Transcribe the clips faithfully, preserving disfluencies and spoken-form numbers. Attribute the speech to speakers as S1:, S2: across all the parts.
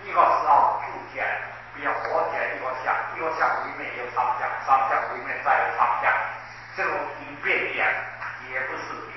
S1: 一个是要铸件，比如活件一个相，一个相里面有三相，三相里面再有三相，这种应变点也不是的。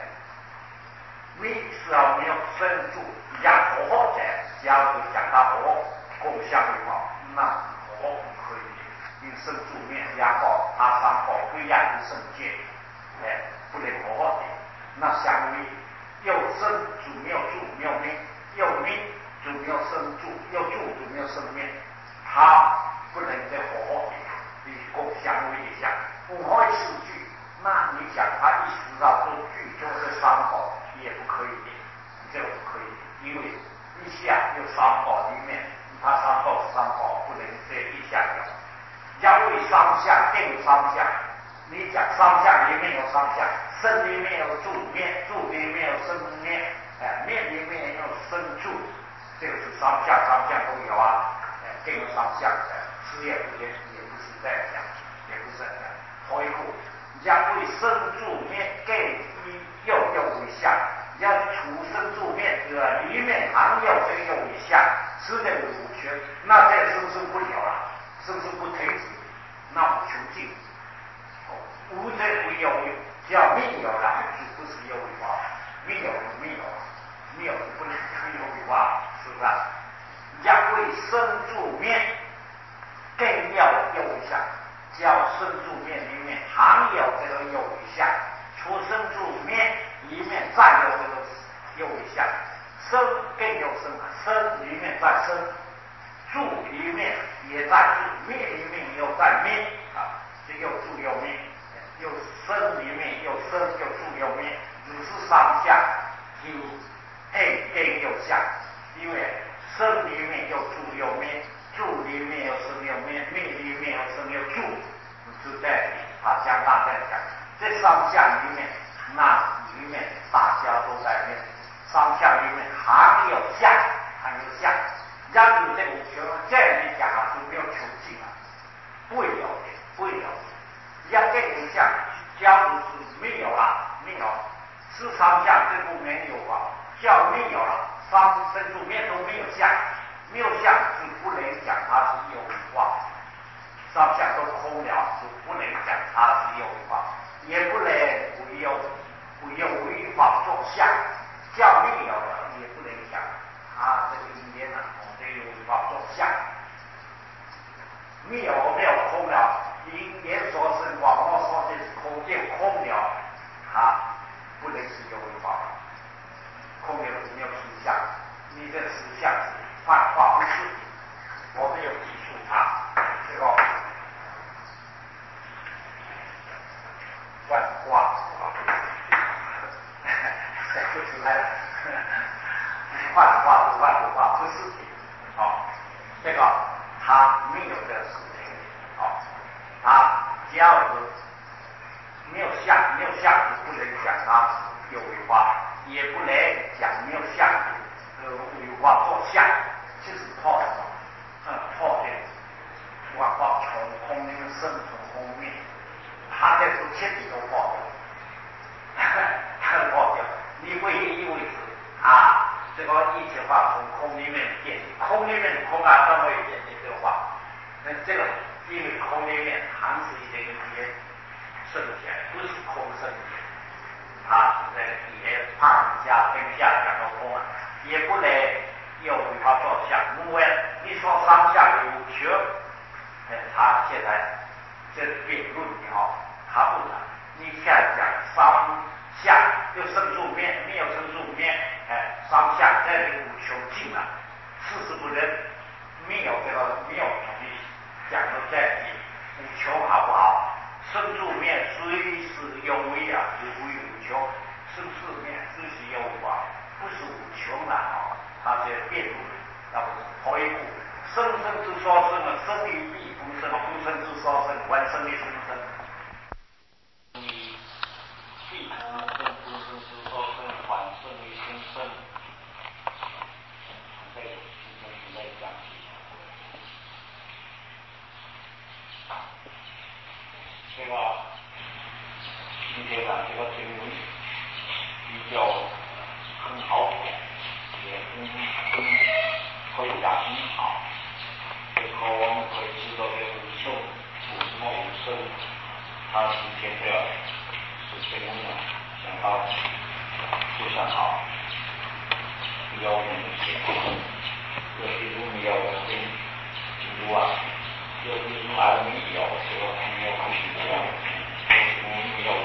S1: 你是要没有深住，讲活活者，假如讲到活共相的话，那活不可以，因深住面两个，它三个不一样的圣界，哎，不能活活的。那相为又生主没有住没有命，又命主没有生住，又住主没有生命，它不能再活活的，你共相为一下，五合四句，那你讲它一时啊都具足这三个。也不可以的，这个不可以，因为一项有三宝里面，它三宝是三宝，不能这一项有。因为三项定有三项，你讲三项里面有三项，身里面有住面，住里面有生面，哎，面里面有生住，这个是三项，三项都有啊，哎，定有三项，事业不也也不是这样讲，也不是这样。回顾，因为生住面更一。又又为相，要出生住面这个里面含有这个又为相，是这个无穷，那这生生不了了，生生不停止，那无穷尽。无这无有，叫命有了，就不是有为法，命有就命有，命有就不能是有为法，是不是？因为生住面更要有为相，叫生住面里面含有这个有为相。出生住面里面再有这个有为相，生更有生，生里面再生，住里面也在住，面里面又在面啊，这又住又面，又生里面又生又住又面，只是三相，就哎更有相，因为生里面又住又面，住里面又生又面，面里面又生又住，是这样的，他讲大这样讲。这三项里面，那里面大家都在面，三项里面含有相，含有相，让你这个穷，这样一讲啊就没有穷尽了，不会有的，不会有的。要这个相，假如是没有了，没有，是三项这部没有啊，叫没有了，三生住面都没有相，没有相就不能讲它是有为法，三项都空了，就不能讲它是有为法。也不能为有为有为法作相，叫没有了也不能讲他这个因缘呢，我们有为法作相，没有没有空了，因缘所生，网络说这是空见空了，它不能是有为法，空了是没有实相，你这实相是幻化不是，我们有记住它这个。幻化，不出来了。幻化是幻化，不是的。哦，这个他没有这个事情。哦，他只要是没有相，没有相就不能讲他是有为法，也不能讲没有相呃为法作相，就是破什么？嗯，破的幻化从空里面生从空面。他这是彻底都破掉，他破掉。你唯一以为是啊，这个一切法从空里面建立，空里面的空啊，怎么建立这个法？那这个因为空里面含是一些语言生起来，不是空生的，他是在底下旁下跟下讲到空啊，也不能有为法作相，因为你说上下有缺，哎，他现在这辩论也好。他不能，你现在讲三相有生住面，没有生住面，哎，三相在这个无穷尽了，事实不能，没有这个没有统一讲的在无穷好不好？生住面虽是有为啊，有为无穷，生住面虽是有为啊，不是无穷的啊，他这辩论，那不是回顾生生之所生啊，生于必不生，不生之所生，还生于生生。必不生，不生之所生，还生于生生。这个今天是在讲这个今天呢，这个经文比较很好，也很很可以讲很好。这个我们可以知道这个武圣，为什么武圣他今天的是这个呢？想到非常好，有明显，有比如没有的比如啊，有比如还没有，这个没有不一样，没有。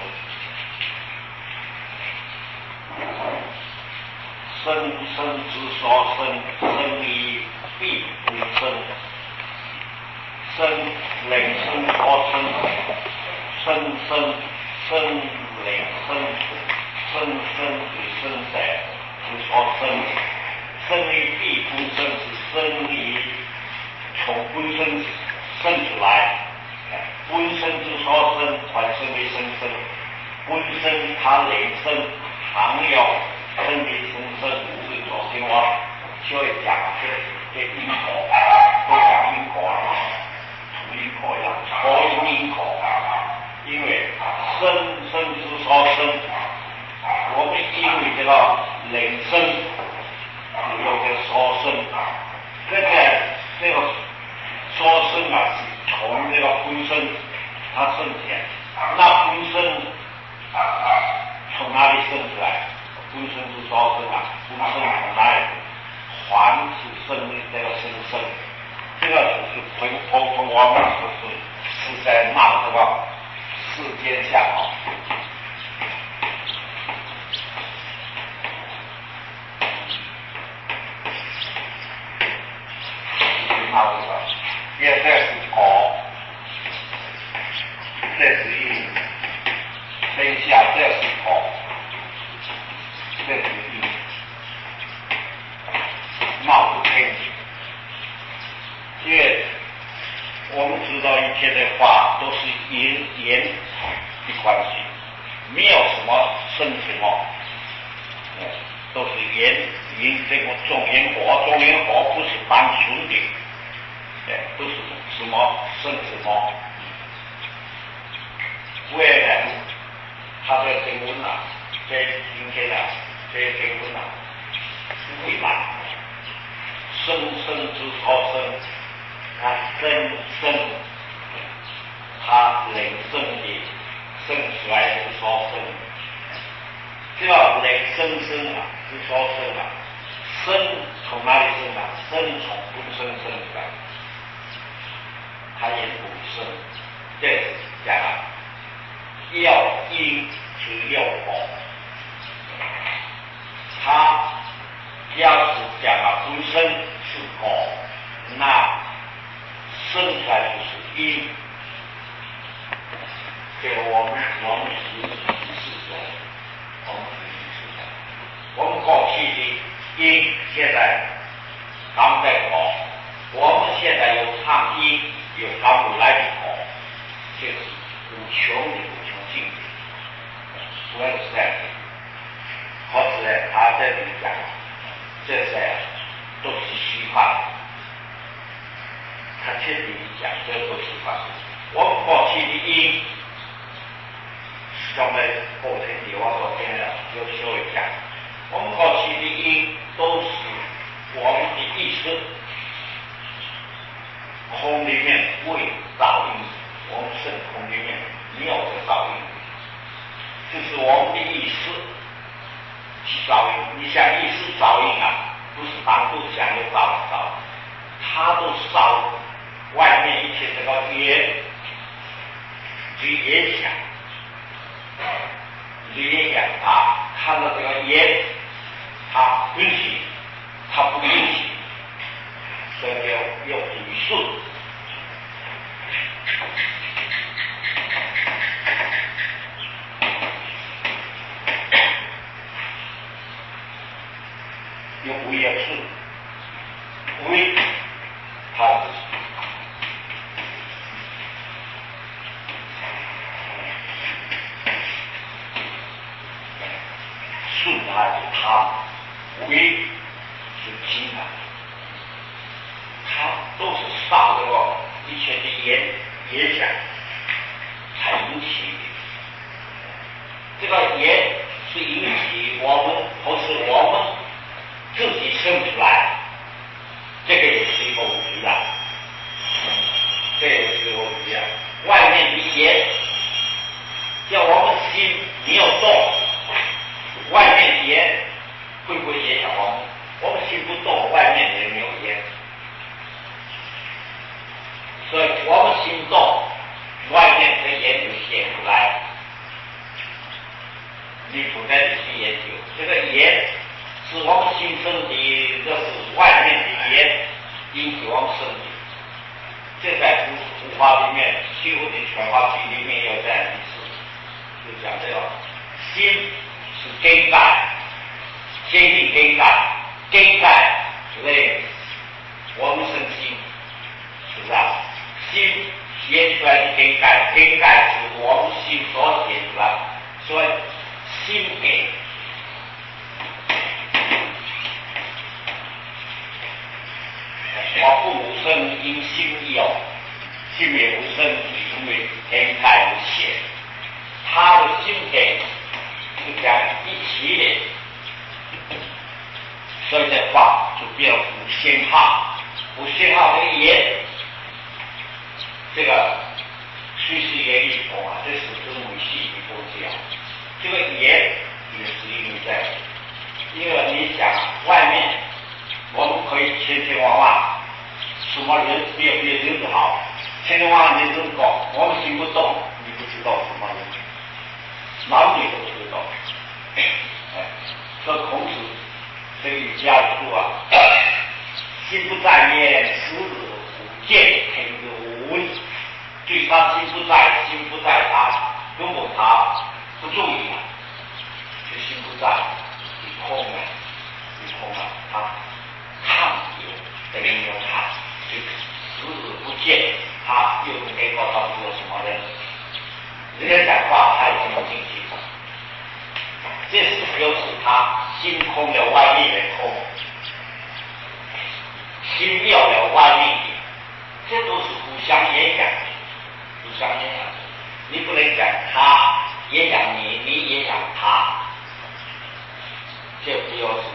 S1: 生生之所生，生理必不生；生灵生所生，生生生灵生，生生之生者之所生。生理必不生是生理从本身生出来，本身之所生，还生为生生，本身它灵生，常有。生理生生无是昨天我就会讲这这因果，都讲因果啊，从因果呀，从因果，因为生生之所生，我们因为这个灵生有这个所生，这个这个所生啊是从这个本身它生起来，那本身从哪里生出来？本身之所生啊，本身从哪里？还是生命这个生生，这个就是从从从我们是是在闹这个世间下啊。闹这个，也这是果，这是因，天下这是果。这是因，闹不开。因为我们知道一切的话都是因缘的关系，没有什么生什么，都是缘因这个种因果，种因果不是单纯的，不是什么生什么。为了他的经文啊，在今天啊。这些经文啊，未来生生之所生，它生生，它灵生的生出来之所生，这个灵生生啊之所生啊，生从哪里生啊？生从本身生出来，它也不生，这是讲啊，要因之要果。他要是讲了本身是果，那生出来就是因。这个我们我们是是说，我们是是我们过去的因，现在刚在果，我们现在有唱因，有刚未来的果，这是无穷的无穷尽的，主要是这样的。可是呢，他这里讲，这些都是虚幻。他确定讲，这都是虚幻。我们过去的因，刚才后天里我昨天呢就说一下，我们过去的因都是我们的意识空里面未造因，我们是空里面没有的造因，就是我们的意识。去造因，你想意识造因啊，不是当初想就造造，它都造外面一切这个业，去业想，去业想它看到这个业，它允许，它不允许，所以就有理顺。有为也是为，它是顺它是它，为是经啊，它都是受这个一切的言言想才引起的。这个言是引起我们，不是我们自己生出来，这个
S2: 文化剧里面有这样一次，就讲这个心是根盖，先定根盖，根盖对我们身体，是不是啊？心显出来的根盖，根盖是我们心所显出来，所以心根。我父无生，因心有；心也无生，因为天盖无显。他的心根是讲一起的，所以这话就变成无限号。无限号这个言，这个虽是言一通啊，这是中文系的东西啊。这个言也是因为在，因为你想外面我们可以千千万万。什么人没有别人就好，千千万万人人搞，我们心不动，你不知道什么人，男女都知道。哎，说孔子这个儒家说啊，心不在焉，识之不见，听之无味。对他心不在，心不在他，如果他不注意了，就心不在，你空了，你空了，他看有等于没有看。就视而不见，他又不给告诉他是什么人，人家讲话他也听不进去，这是表示他心空了，外面也空，心妙了，外面也，这都是互相影响，互相影响。你不能讲他影响你，你影响他，这表示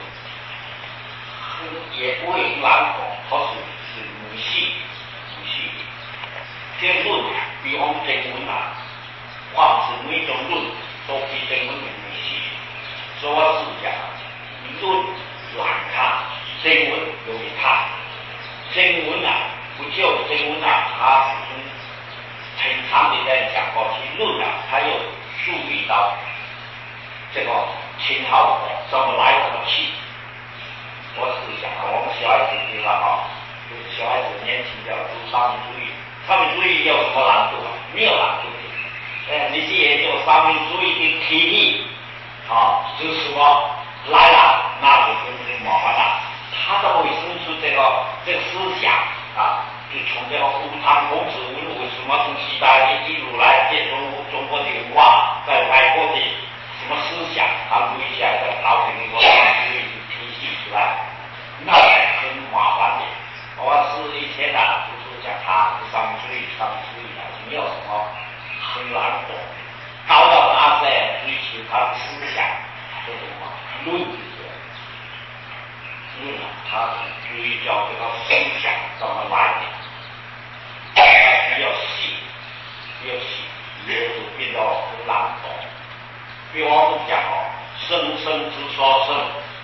S2: 也不会难懂，它是。是母系，母系。这论比我们正文啊，或是每种论都比正文的母系。所以我是讲，论难看，正文容易看。正文啊，不就正文啊，它是从平常的在讲过去论啊，它又注意到这个前后果怎么来怎么去。我是想啊，我们小孩子知道哈。小孩子年轻要读三民主义，三民主义有什么难度啊？没有难度的。呃，你去研究三民主义的提议，啊，就是什么来了，那就真正麻烦了。他怎么会生出这个这个思想啊？就从这个吴唐孔子文为什么从西班牙一路来接中中国的文化，在外国的什么思想，他留下来造成一个三民主义的体系出来，那是很麻烦的。我是以前啊，就是讲他三民主义，三民主义啊，没有什么很难懂，高到他在追求他的思想，这种嘛论的论啊，他是追求这个思想怎么来的，他比较细，比较细，也就变得很难懂。比我们讲哦，生生之所生，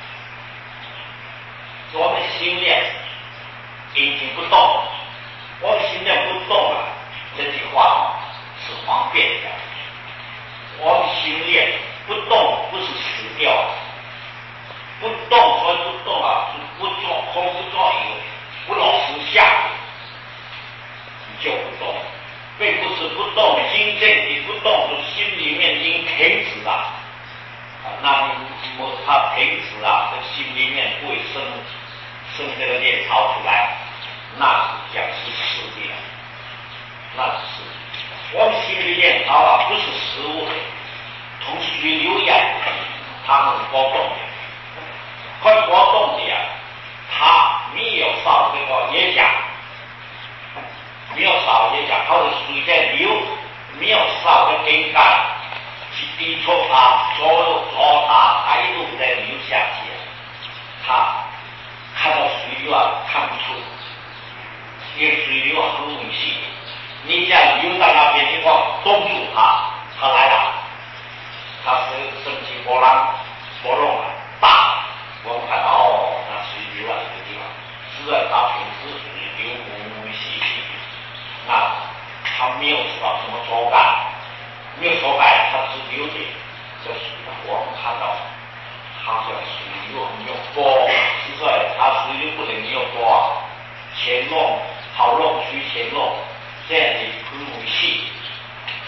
S2: 我们心念。阴经不动，我们心念不动啊，这句话是方便的。我们心念不动，不是死掉，不动所以不动啊，是不做空不作有，不落实相，你就不动，并不是不动，心正你不动，是心里面已经停止了啊，那你么它停止了，这心里面不会生生这个念潮出来。那是讲是实的，那是我们心里面啊，不是实物的，同水流一样，它很波动的，很波动的呀，它没有少这个影响，没有少影响，它的水在流，没有少的根干去抵触它，左右左它，它一路在流下去，它看到水流啊，看不出。因为水流很稳细，你想流到那边的话，冻住它，它来了，它是升起波浪，波浪啊大，我们看到哦，那水流啊这个地方，是在它平时水流稳稳细细，那它没有受到什么挫败，没有挫败，它是流的，这水我们看到，它叫水流没有波，是在它水流不能没有波啊，前浪。好漏水前漏，这样的很容易细，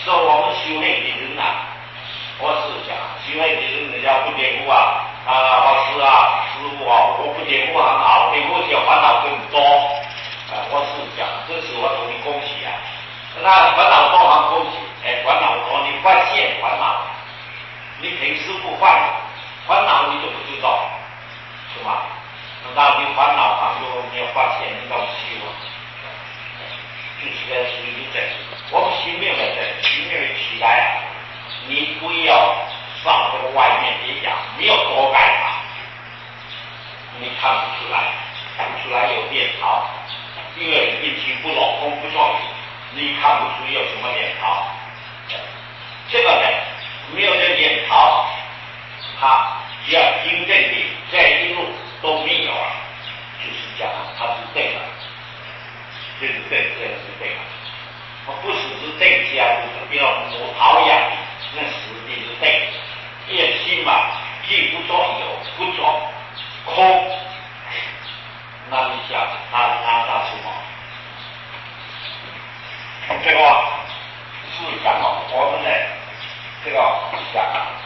S2: 所以我们修炼的人啊，我是讲修炼的人，人家不颠覆啊，啊老师啊，师傅啊，我不颠覆很好，颠覆些烦恼更多。啊，我是讲，这是我同你恭喜啊。那烦恼多很恭喜，哎，烦恼多你发现烦恼，你平时不烦烦恼你就不知道，是吧？那你烦恼当中你要发现你要修啊，就是在属于这，我们心里面的心里面起来啊，你不要照这个外面的讲，你要多改它，你看不出来，看不出来有点好。因为运气不落空不作用，你看不出有什么念头。这个呢，没有这念头，他只要真正的这一路都没有了，就是讲他是对的，这是对，这是对的。不是是对家就是比较母桃一样的，那实际是对。因为心嘛，既不作有，不作空。那你想，那那那什么？这个是讲了我们的这个讲，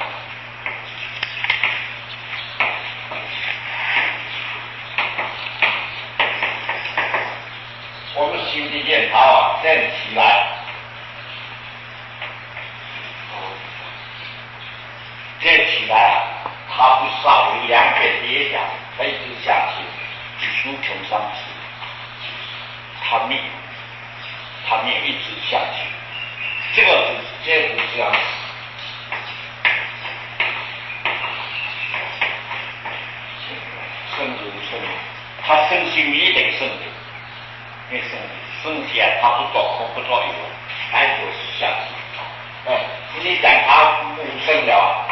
S2: 我们心的念头啊，站起来，站起来啊，它不稍微两边跌下，它一直下去。无穷上去，它没，它没一直下去，这个是这是这样，生无生，它生心一定生的，没生的，生起来它不作空不作有，它就是下去。哎，你讲它无生了。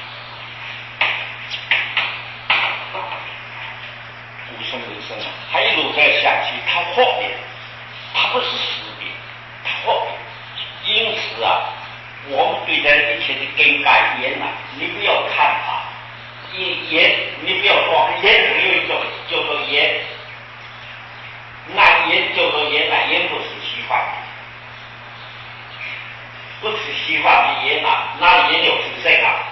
S2: 无生无生啊，它一路在下去，它后面，它不是实的，它后面。因此啊，我们对待一切的更改言啊，你不要看它，言你不要说言只有一种叫做言，那言叫做言，那言不是虚幻的，不是虚幻的言啊，那言有自性啊，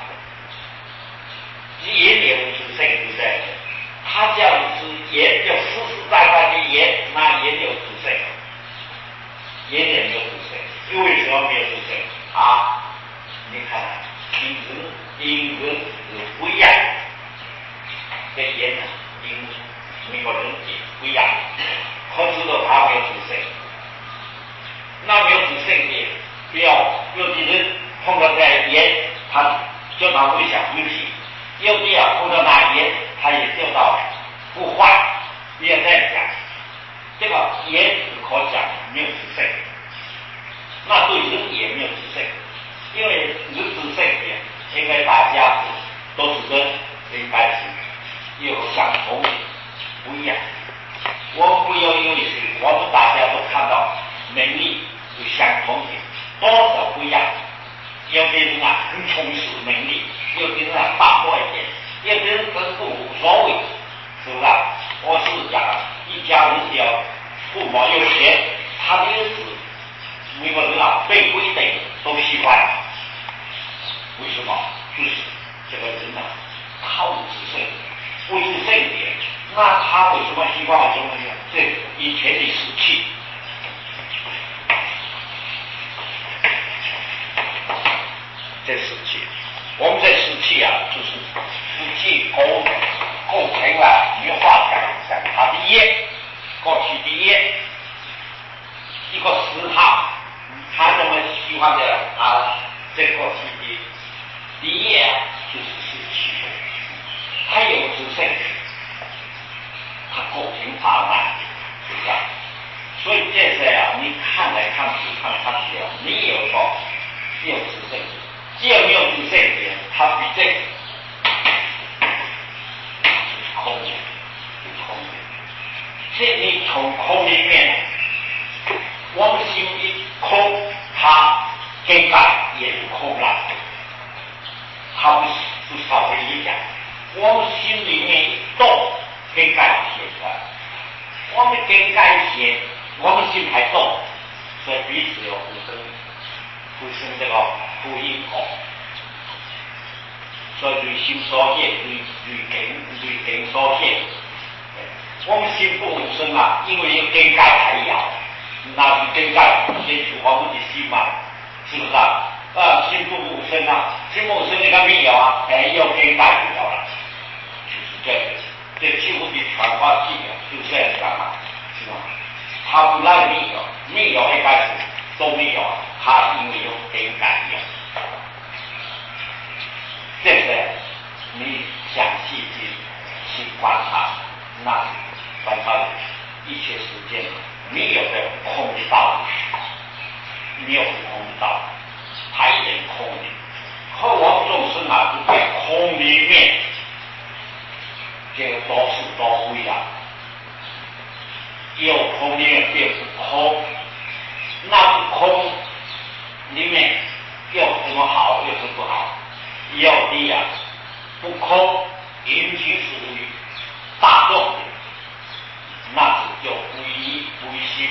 S2: 言也无自性，对不对？他叫你是言，就实实在在的言，那言有自性，言也没有自性，为什么没有自性啊？你看，因人因人是不一样，这言呢，因每个人也不一样，可知道他没有自性，那没有自性的，不要有的人碰到这言，他叫他会想问题。有的啊，碰到那言，他也掉到不坏，也在讲，这个言是可讲，没有自性，那对人也没有自性，因为人自性的，应该大家都是人，应该是有相同的，不一样。我们不要因为是我们大家都看到能力是相同的，多少不一样。有的人啊很重视能力，有的人啊淡薄一点，有的人真不无所谓，是不是啊？我是讲一家人只要父母有钱，他的儿子每个人啊被规定都喜欢，为什么？就是这个人啊，他无自性，无自性一点，那他为什么喜欢？为什么呢？这以前的时期。这时期，我们这时期啊，就是实际构构成了一个话讲讲它的业，过去的业，一个时态，他这么喜欢的啊，这过去的的业啊，就是时期，它有自性，它构成法案，是不是？所以这些啊，你看来看去看看去啊，你有说有自性。只要没有自性的，它比这个是空的，是空的。这你从空里面，我们心一空，它更改也是空了。它不是不稍微一讲，我们心里面一动，更改写的。我们更改写，我们心还动，所以彼此有互生。 不是这个福音哦，所以对心所见，对对根对根所见。我们心不无声啊，因为根盖还要，那是根盖先除我们的心嘛，是不是啊？啊，心不无声啊，心不无声那个没有啊，哎，有根盖就有了，就是这个，这几乎的传话技巧就这样子嘛，是吧？他不来没有，没有一开始都没有，他因为有根盖有，这是你详细去去观察，那是观察一切时间没有的空的道理，没有空的道理，它一点空的，和我们众生啊，就在空里面，这个多是多非啊，有空里面变不空，那不空里面有什么好，有什么不好？有的啊，不空，引起属于大众的，那是叫归依归心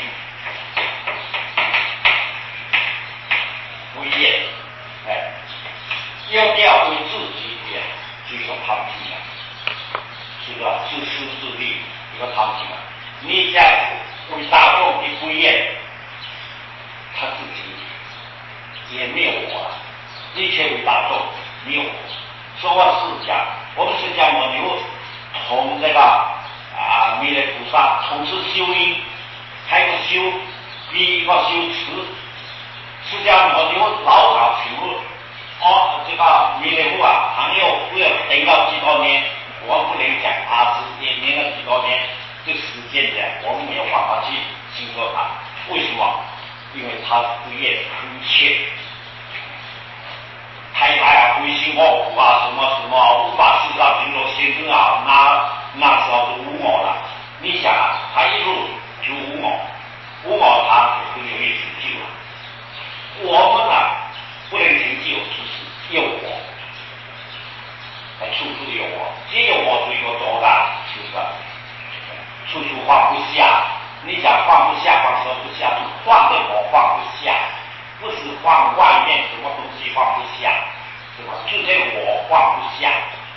S2: 归业，哎，要不要为自己的这个旁听啊？是个自私自利一个旁听啊！你这样为大众的归业，他自己也没有我了，一切为大众。没有，说我释迦，我们释迦牟尼同这个啊弥勒菩萨同时修因，还有修第一个修持，释迦牟尼老早请问，哦，这个弥勒菩萨还有不要等到几多年，我不能讲他是也念了几多年，这时间的我们没有办法去经过他，为什么？因为他不愿一切。太太啊，灰心我苦啊，什么什么无法四大平罗先生啊，那那时候是无我了。你想啊，他一路就无我，无我他就容易成就了。我们呢，不能成就，就是有我，处处有我，只有我是一个多大，是不是？处处放不下。你想放不下，放不下，就放的我放不下。不是放外面什么东西放不下，是吧？就这个我放不下，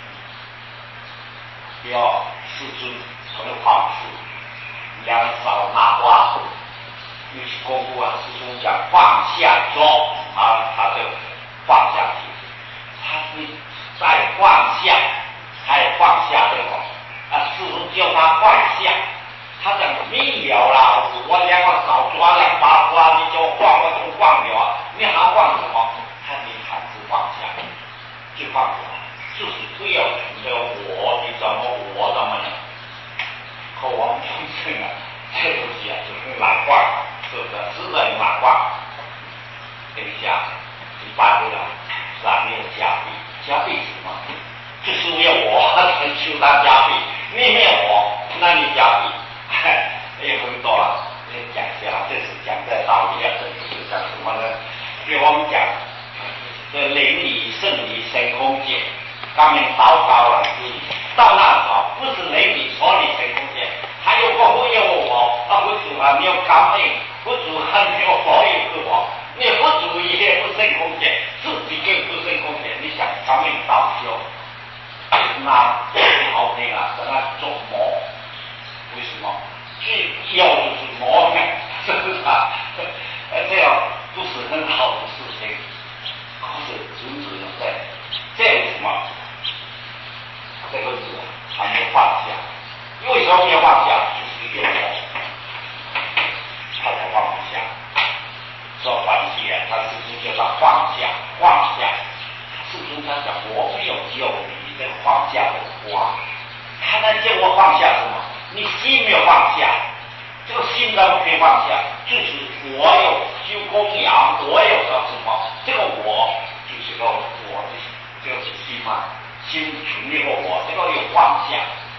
S2: 要世尊他的方式，两手拿花，尤其功夫啊，师兄讲放下做啊，他就放下去，他是在放下，还放下这个啊，师兄叫他放下。他讲没有啦，我两个手抓两把花，你叫我放我就放掉啊！你还放什么？他你还是放下，就放下，就是不要存着我，你怎么我怎么样？和我们众生啊，这东西啊就很难放，是不是？实在很难放。等一下，一般的是吧？没有加倍，加倍什么？就是为了我才求他加倍，你没有我，那你加倍。也很多了，讲一下，这是讲在道理啊，这是讲什么呢？给我们讲这灵理、圣理、神空界，刚才糟糕了，到那时候不是灵理、所理、神空界，还有个不有我，啊不主啊，没有刚硬，不主还没有所有个我，你不主也不圣空界，自己更不圣空界，你想刚硬道修，那好听啊，跟他琢磨。为什么？最要就是磨难，是不是啊？这样不是很好的事情，可是只只能在这为什么？这个字还没有放下，为什么没有放下？就是有我，他才放不下。说反击啊，他是不是叫他放下？放下，是不是他讲我没有救你这个放下的话，他能叫我放下什么？你心没有放下，这个心怎么可以放下？就是我有修供养，我有个什么？这个我就是个我的，这个是心嘛，心存一个我，这个有放下，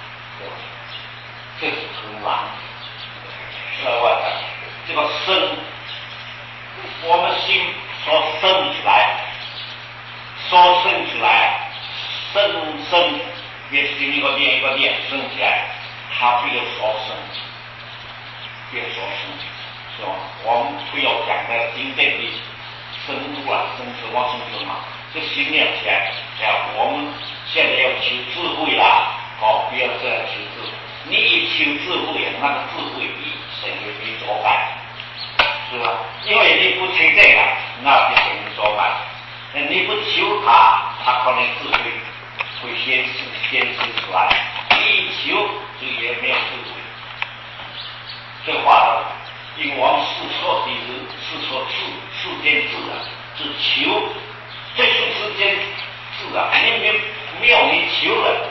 S2: 这是很难。另外，这个生，我们心所生起来，所生起来，生生也是一个念一个念生起来。他不有所生，不有所生，是吧？我们不要讲的真正的生物啊，生存往生存嘛，这心念起来，哎呀，我们现在要求智慧啦，哦，不要这样求智慧。你一求智慧，那个智慧一等于你作败，是吧？因为你不求这个，那就等于作败。你不求他，他可能智慧会显示显示出来。你一求就也没有智慧。这话因为我们世所的人，世所世世间智啊，是求，这是世间智啊，你没没有你求了，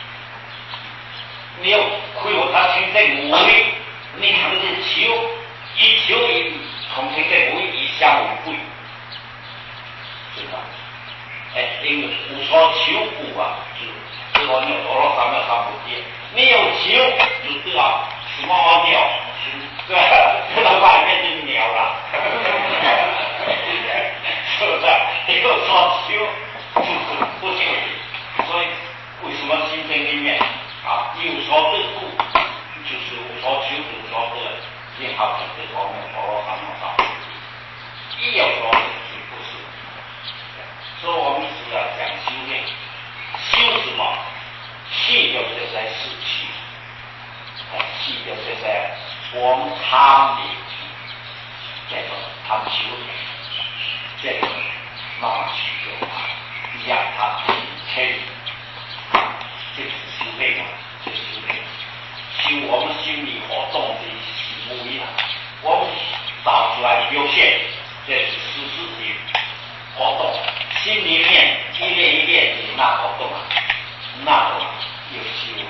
S2: 你要亏我他存在无为，你还是求，一求一从存在无为以相为贵，是吧？哎，因为无所求故啊，就这个鸟多了三秒三不见，你有求就得啊，什么鸟？对，这到外面就鸟了，是不是？有所求就是不求，所以为什么心经里面啊有所得故，就是无所求无所得，也好像这方面佛罗三藐三一有所得就不是。所以我们是要讲修炼，修什么？气就是在湿气，气就是在我们他们的这个他们修炼，这个慢慢去修啊，让它平开，这就是修炼嘛，这是修炼。修我们心理活动的行为啊，我们找出来表现，这是实质的活动。心里面一练一练的那活动啊，那种有修。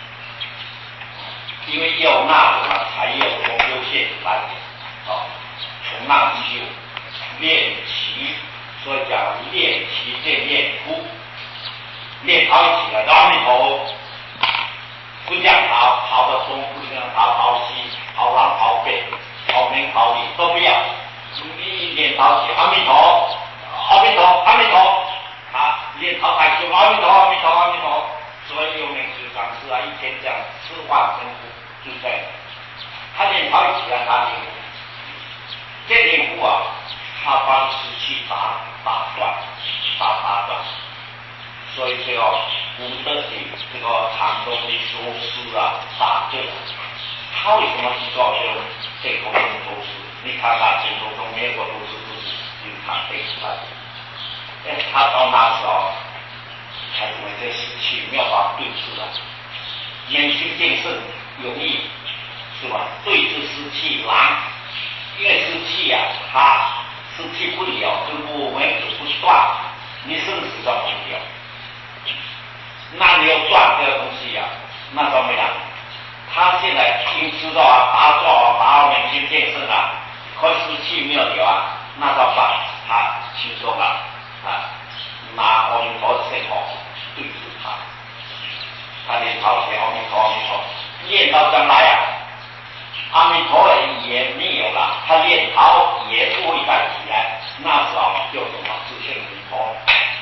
S2: 因为要那种啊，才有所表现来，啊，从那修练习，所以讲练习练练功，练好起来，阿弥陀，不这样跑，跑到东，不这样跑，跑西，跑南跑北，跑南跑里都不要，你练好起，阿弥陀，阿弥陀，阿弥陀，啊，练好太修，阿弥陀，阿弥陀，阿弥陀，所以有名就讲是啊，一天讲四万声呼。就在他练好起来，他练这练功啊，他把湿气打打断，打打断，所以这个古德的这个禅宗的修师啊，打这个，他为什么去造就这口中都是？你看看这口中每个都是都是由他背出来的，哎，他到那时候才认为这湿气没有办法对治了，眼睛见圣。容易是吧？对治湿气难，因为湿气啊，它湿气不了，跟我们就不断，你生死断不了。那你要断这个东西呀、啊，那怎么样？他现在已经知道啊，打坐啊，打眼睛见圣啊，可湿气没有了啊，那怎么办？他轻松了啊，拿阿弥陀圣号对治他，他念好写阿弥陀阿弥陀。练到将来啊，阿弥陀也没有了，他练好也不会再起来，那时候就什么自性弥陀，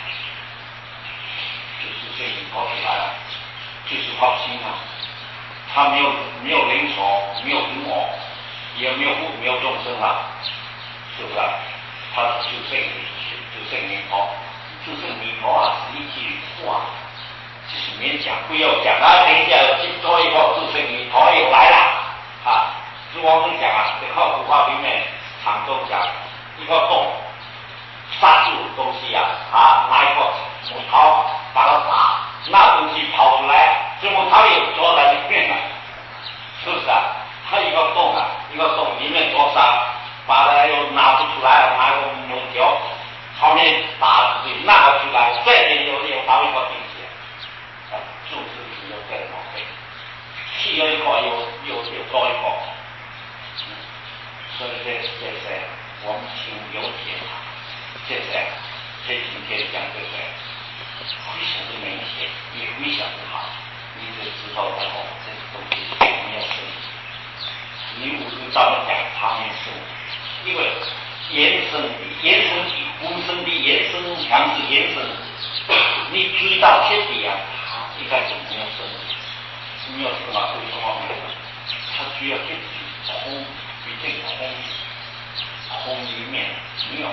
S2: 就自性弥陀起来了，就是好心啊，他没有没有灵所，没有无我，也没有没有众生啊，是不是？他是自性自性弥陀，自性弥陀啊是一句话。就是勉强不要讲啊，等一下进多一个自性弥陀又来了啊！是我们讲啊，这靠古话里面常都讲一个洞刹住东西啊，他拿一个木头把它打，那东西跑出来，这木头也坐在里面了，是不是啊？他一个洞啊，一个洞里面多沙，把它又拿不出来，拿个木条后面打出去，拿出来，这里有有到一个地。就是只有这个毛病，气有一个有有有多一个，嗯，所以这这是我们请了解它，这是这今天讲这个非常的明显，也非常的好，你就知道了哦，这个东西没有生理，你无论怎么讲，它没有生理，因为延伸的延伸的无声的延伸强是延伸，你追到天底啊。应该是没有生理，没有什么对什么没有，它需要进去空，毕竟空空里面没有什么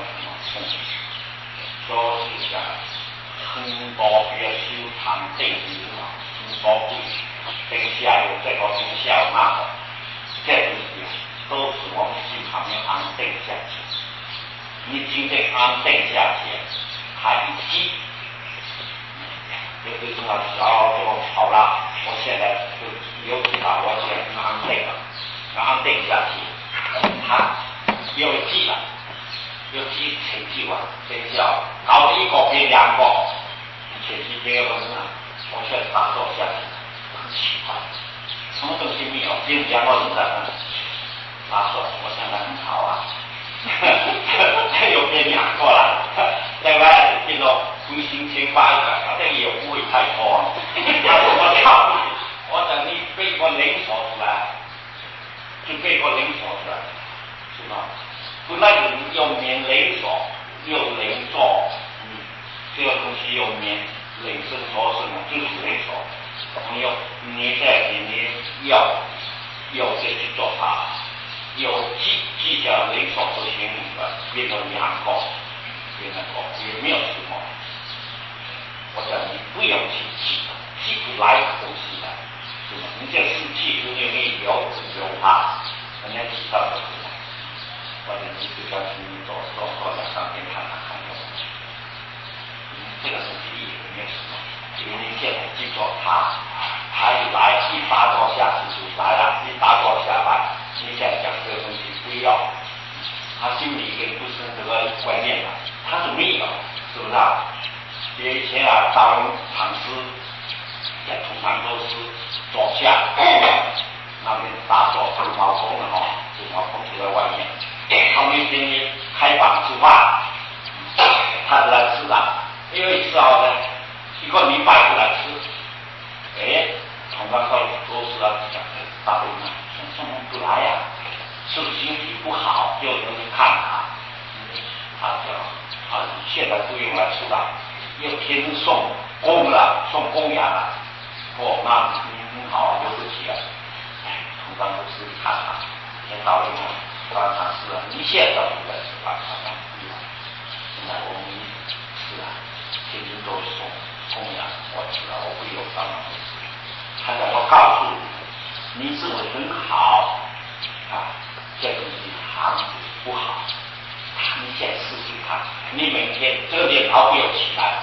S2: 所以讲很多比较修长定理嘛，很多贵，等下有这个等下有那个，这东西都是我们心旁边安定下去。你今天安定下去，他一记，就比如说小就好了，我现在就有知道，我现在安定了，安定下去，他有记了。有几成绩完，等下搞一个变两个，前几天我呢，我现在打坐下去，很奇怪，什么东西没有，变两个人在那打坐，我想得很好啊，又变两个了，另外这种回心情八个，好像也不会太多，我操你，我等你背个零锁出来，就背个零锁出来，是吧？不但有免零所，有零做，嗯，这个东西有免零生所什么，就是零所。你有你在你要要再去做它，有记记下零所不行的，变成两个，变成个也没有什么。我讲你不要去记，记不来的东西的，是吗？你这生气就因为有有它，人家知道的。或者你就叫你做做做两三天看看看有，嗯，这个东西也没有什么，因为你现在记住他，他一来一打坐下去就来了，一打坐下来，你现在讲这个东西不要，他心里已经不是这个观念了，他是没有，是不是啊？以前啊，道人禅师也通常都是坐下，那边打坐是毛公的哈，是毛公就在外面。他们今天开房吃饭，他是来吃的，因为吃好的一个礼拜就来吃，哎，同样说都是要讲的，大部分送送不来呀、啊，是不是心情不好？就有人看他，他讲啊，现在不用来吃了，又天天送供了，送供养了，哦，那你很好，有不起了，哎，同样都是看他，先到底呢。观察是啊，你现在不在吃饭，好像不要。现在我们是啊，天天都送供养，我知道我不有当然回事。现在我告诉你，你自己很好啊，这东西行不好。你先试试看，你每天这个念头不要起来，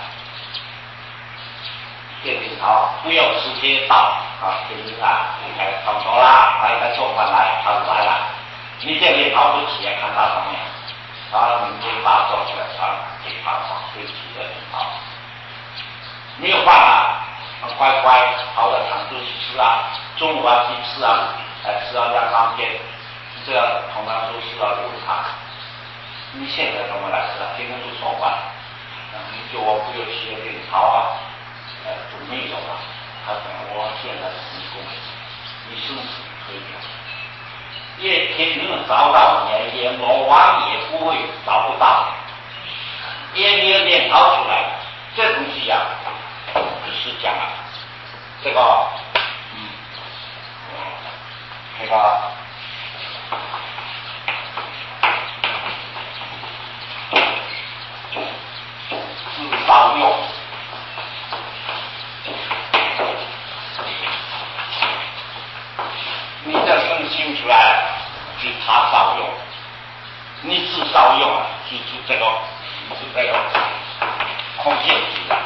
S2: 这个念头不要时间到啊，天天啊，你看差不多啦，他应该做饭来，他就来了。你这念头不起来，看到什么呀？啊，明天打坐起来，啊，给他放对起的念头。没有饭啊，乖乖跑到长洲去吃啊，中午啊去吃啊，哎，吃到两三天，这样同样都是要有他。你现在怎么来吃啊？天天都送饭，你就我不有起的念头啊，呃，就没有了。他讲我现在是你公，你生死可以了。也天天能找到你，也魔王也不会找不到，也没有念头出来，这东西呀、啊，就是讲啊，这个，嗯，这个，自少用，你这生心出来。是他少用，你至少用啊，是指这个，是这个空间体的，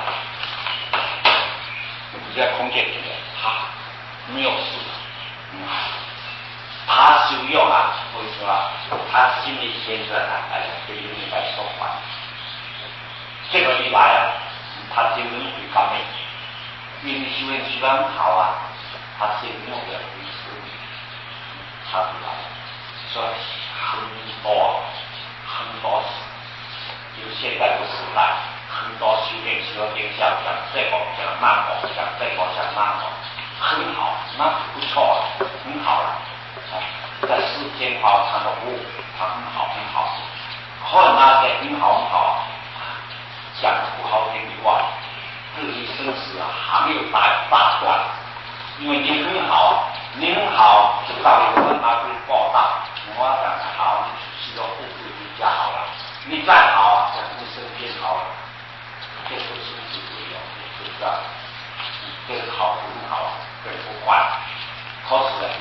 S2: 你这空间体的，他没有事，嗯，他修用啊，为什么？他心里现在啊，哎，对于你来说话，这个一来啊，他就能会高明，因为修炼修得很好啊，他心里目标会是，他不来。说很多很多事，有现在的时代，很多修炼修炼想讲这个讲那个，讲这个讲那个，很好，那不错，很好了。啊，在世间话看到哦，他很好很好，后来那些很好很好，讲不好听的话，自己生死啊还没有大大断，因为你很好，你很好，就到底我拿去报答。我讲的好，你是个富贵之家好了。你再好，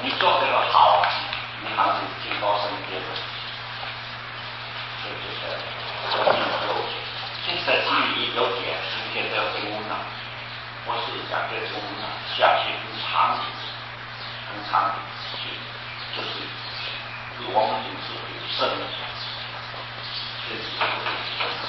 S2: 你做这个好，你还是提高升阶的，这就是有有解。现在基于有解，实现这个题目呢，我是讲这个题目呢，下去很长的，很长的去，就是我们就是有生的，这是有生的。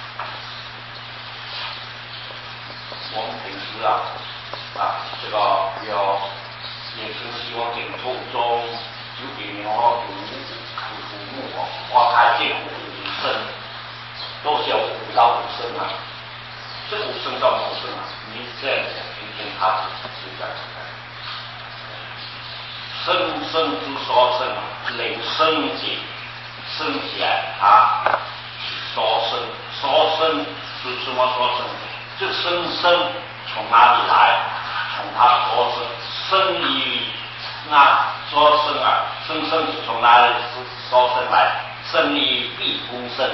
S2: 我们平时啊啊这个要也是希望领途中有点哦有有父母哦，花开见五生，都是要五到五生啊。这五生到五生啊，你这样讲，今天他是这样的。生生之所生啊，领生解，生起来它是所生，所生是什么所生？这生生从哪里来？从它所生，生于那所生啊，生生是从哪里所生来？生于地公生，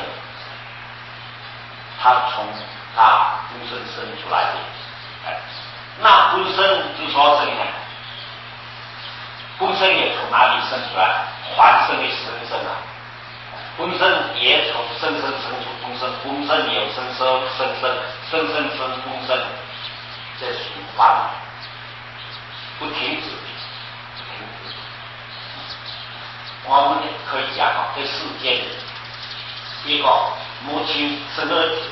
S2: 它从它公生生出来的。哎，那公生之所生呢？公生也从哪里生出来？还生的生生啊，公生也从生生生出公生，公生也有生生生生生生生公生，这循环不停止，不停止。我们可以讲啊，这世间一个母亲生儿子，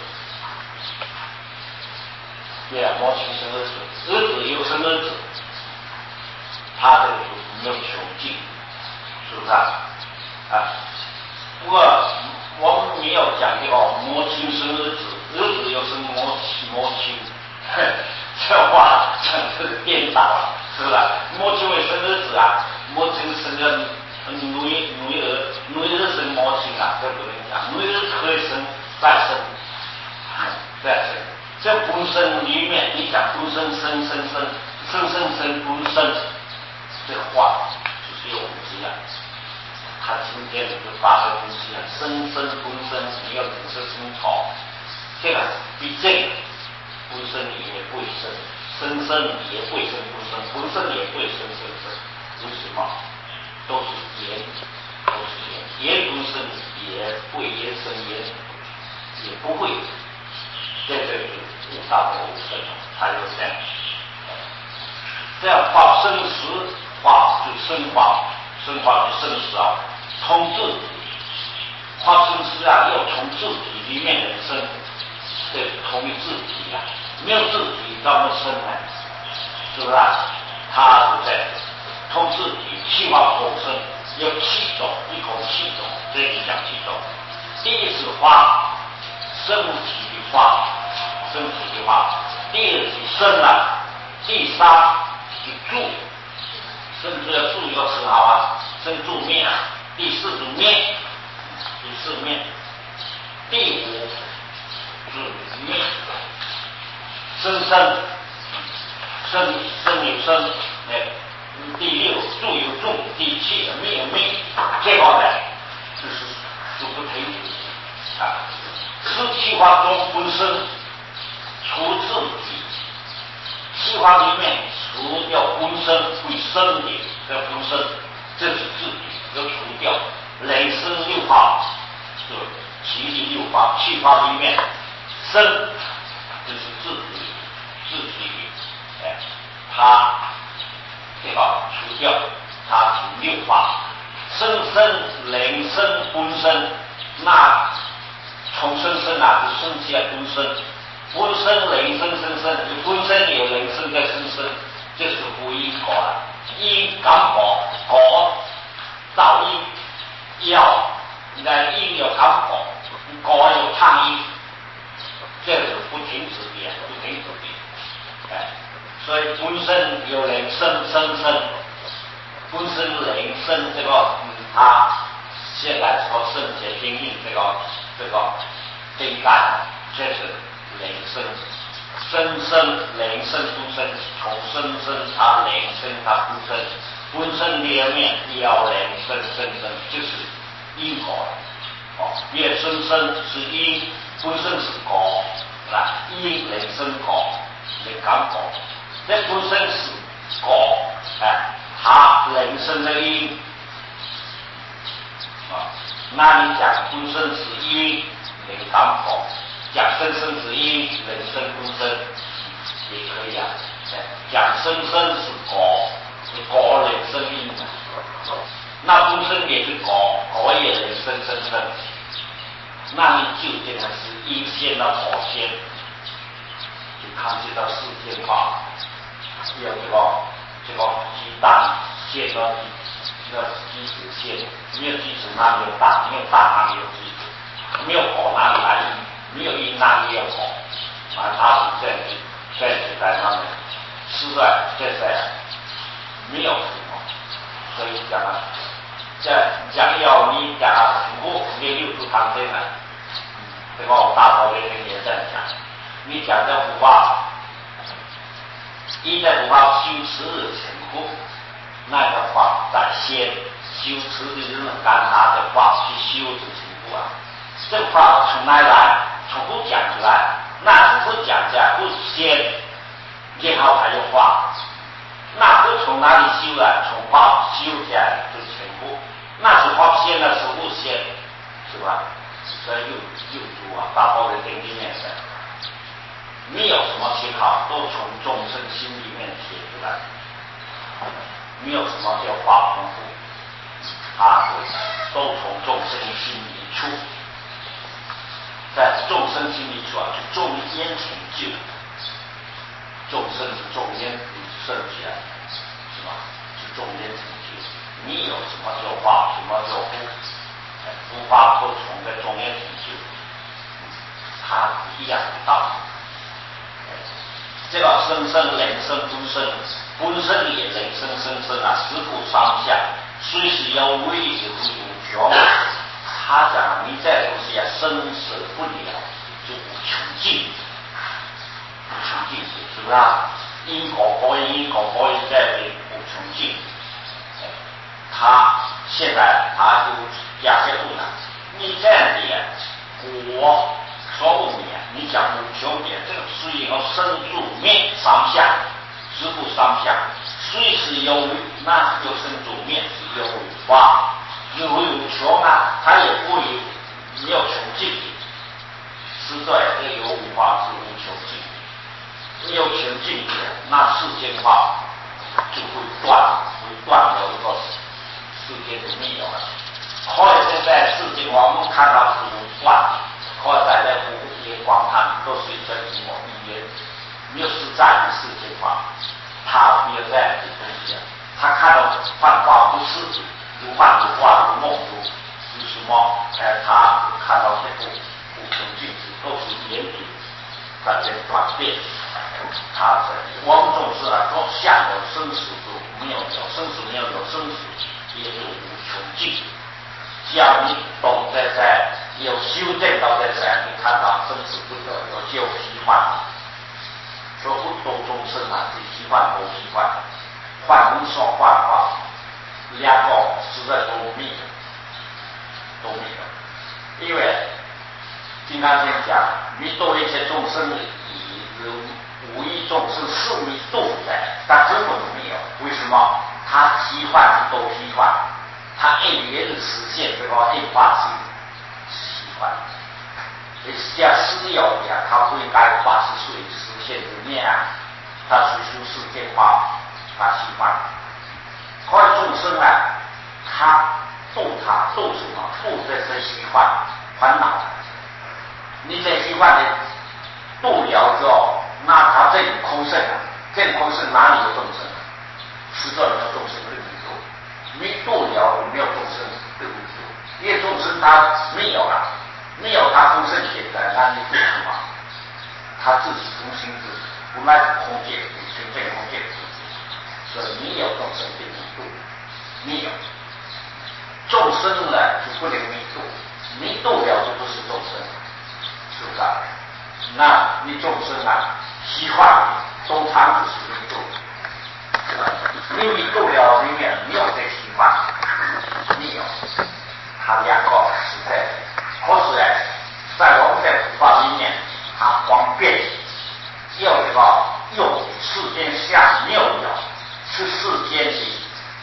S2: 对啊，母亲生儿子，儿子又生儿子，他这个就是没有穷尽，是不是啊？啊，不过我们没有讲这个母亲生儿子，儿子又生母亲，母亲，这话真是颠倒了，是不是？母亲会生儿子啊，母亲生个女女儿，女儿生母亲啊，这不能讲，女儿可以生再生，再生。这公生里面，你讲公生生生生生生生公生，这个话就是有问题了。他今天就发个东西啊，生生公生，你要怎么是生草？这个比这个公生也不会生，生生也不会生公生，公生也不会生生生，为什么？都是言，都是言，言公生也不会言生言，也不会。这就是悟道的无生，才有这样。这样化生死，化就生化，生化就生死啊，从自己化生死啊，要从自己里面人生，这同于自己啊，没有自己怎么生呢？是不是啊？他是在从自己气化所生，有七种，一口气种，这里讲七种。第一是化，身体的化。身体的话，第二是生啊，第三是住，甚至要住一个词好啊，生住面啊，第四是面，第四面，第五是面，生生，生生有生，哎，第六住有住，第七灭有灭，这个呢就是就不停止啊，四气化中本身。除自己，气化里面除掉浑身会生的这浑身，这是自己要除掉。人生六化，就其余六化，气化里面生就是自己，自己哎，他这个除掉，他除六化，生生人生浑身，那从生生啊，就生起来浑身。浑身人生生生，你浑身有人生在生生，这是不因果了。因感果，果造因，要那因有感果，果有烫因，这是不停止的，不停止的。哎，所以浑身有人生生生，浑身人生这个，嗯，他现在说圣洁经印这个这个经感，这是。人生，生生人生出生，从生生他人生他出生，本身里面要人生生生就是因果，哦，越生生是因，本身是果，是吧？因人生果，你感果，这本身是果，哎， 他人生的因啊，那你讲本身是因，人当果；讲生生是因，人生本身也可以啊。讲生生是果，是果人生因的，那本身也是果，果也人生生生。那你就变成是因先到果先，就看这个世间化，有这个这个鸡蛋先到这个鸡子先，没有鸡子哪里有蛋？没有蛋哪里有鸡子？没有果哪里来因？没有因哪里有果？啊，它是这样子，这样子在那里，实在这在没有什么，所以讲啊，这讲要你讲啊，我你六祖堂经啊。这个大佛的经也这样讲，你讲这佛法，一在佛法修持成佛，那个法在先修持的人干拿的法去修持成佛啊。这个法从哪来？从佛讲出来，那佛讲起来不先，然后才有法。那佛从哪里修啊？从法修起来就成佛。那是法先呢？是佛先，是吧？所以又又读啊，大包的经里面的，没有什么写好，都从众生心里面写出来，没有什么叫法功夫，他都从众生心里出，在众生心里出啊，就众烟成就，众生是众烟升起来，是吧？是众烟成就，没有什么叫法，什么叫佛？佛法不从的中间成就，它是一样的道理。这个生生人生本身，本身也人生生生啊，实不上下，虽是有为有无穷。他讲你这东西啊，生死不了，就无穷尽，无穷尽是不是啊？因果报应，因果报应在于无穷尽。他现在他就假设问了，你这样点，我说问你啊，你讲无穷点，这个虽有生住灭上下，实不上下，虽是有为，那有生住灭是有为法，有为无穷啊，它也不有没有穷尽，实在这个有为法是无穷尽，没有穷尽的，那世间法就会断，会断了一个世界就没有了。后来现在世界我们看到是无断，后来在蝴蝶光看都是一个一模一样，没有实在的世界化，他没有这样的东西，他看到幻化不是如幻如化如梦如如什么？哎，他看到这个无穷尽都是严谨在这转变，他是我们总是啊说相由生死就没有有生死没有有生死。也就无穷尽，只要你懂得在有修正到这在，你看到生死不得，有就习惯，说不度众生啊，是习惯不习惯，换人说幻化，两个实在都密的，都密的，因为经常经讲，你度一切众生以无一众生是你度的，但根本没有，为什么？他习惯是都习惯，他一年实现这个一化性习惯。你像私有讲，他不应该八十岁实现的面啊，他是出世间化，他习惯。后来众生啊，他度他度什么？度这些习惯烦恼。你这习惯的度了之后，那他这里空性啊，这空性哪里有众生？实在没有众生对不住，没度了没有众生对不住，因为众生他没有了，没有他空性现在，那你度什么？他自己中心自己，不赖空界，全真空界自己，所以没有众生对不度，没有众生呢就不能没度，没度了就不是众生，是不是啊？那你众生啊，习惯通常只是没度。因为度了里面没有这习惯，没有，他两个是在，可是呢，在我们在佛法里面，它方便，有这个用世间相妙了，是世间的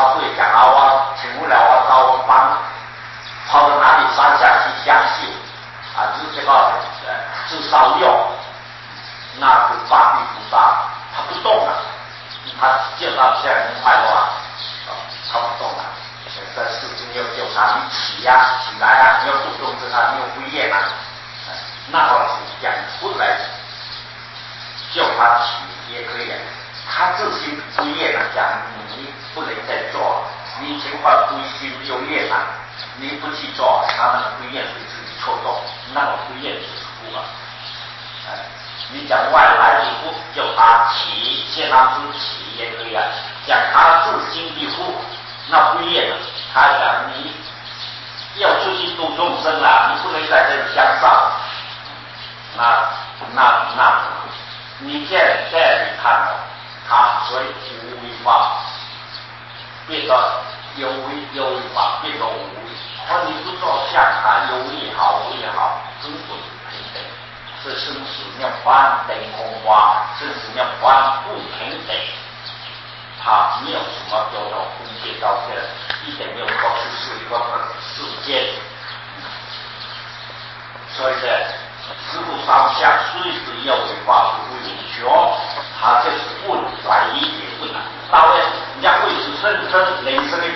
S2: 他不会讲啊，我请不了我到我帮跑到哪里山下去相信啊，就是这个呃至少用那个大地菩萨他不动了，他叫他这样很快乐啊，他不动了。这事情要叫他你起呀、啊、起来啊，你要不动着他，你又不验啊，那我是讲出来叫他起也可以，他自心不验啊，讲你不能再做，你情况归心就验啊，你不去做，他那个不验会自己错动，那个不验就是不啊，哎，你讲外来的不叫他起，先让自起也可以啊，讲他自心的不。那不验了，他讲你要出去度众生了，你不能在这里相上。那那那，你现在在你看哦，他所以无为法变得有为，有为法变得无为。而你不做相谈，有为也好，无为也好，根本不平等。这生死念翻等空花，生死念翻不平等。他没有什么叫做空界道界，一点没有过去是一个世间，所以呢，师父上下虽是要为法不为学，他就是问来理解问了。大卫人家会是生生人生的